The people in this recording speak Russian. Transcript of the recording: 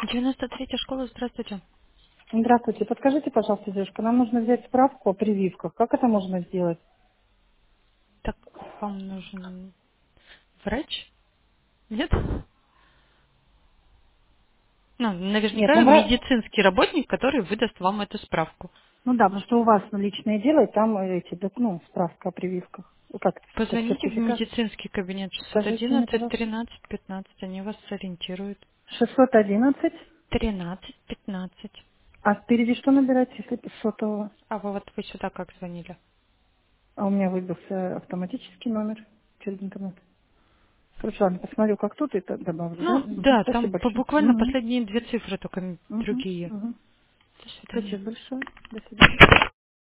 93-я школа, здравствуйте. Здравствуйте. Подскажите, пожалуйста, девушка, нам нужно взять справку о прививках. Как это можно сделать? Так, вам нужен врач? Нет? Ну, Нет, наверняка медицинский работник, который выдаст вам эту справку. ну да, потому что у вас личное дело, и там эти, справка о прививках. Ну, как это, Позвоните в сертификат? медицинский кабинет Скажите мне, 611 пожалуйста. 13 15, они вас сориентируют. 611. 13 15. А впереди что набирать, если с сотового? А вы сюда как звонили? А у меня выбился автоматический номер через интернет. Хорошо, ладно, посмотрю, как тут, и добавлю, да? Ну, Мгм. да, там Спасибо большое. буквально Угу. последние две цифры, только Угу. другие. Угу. До свидания. Спасибо большое. До свидания.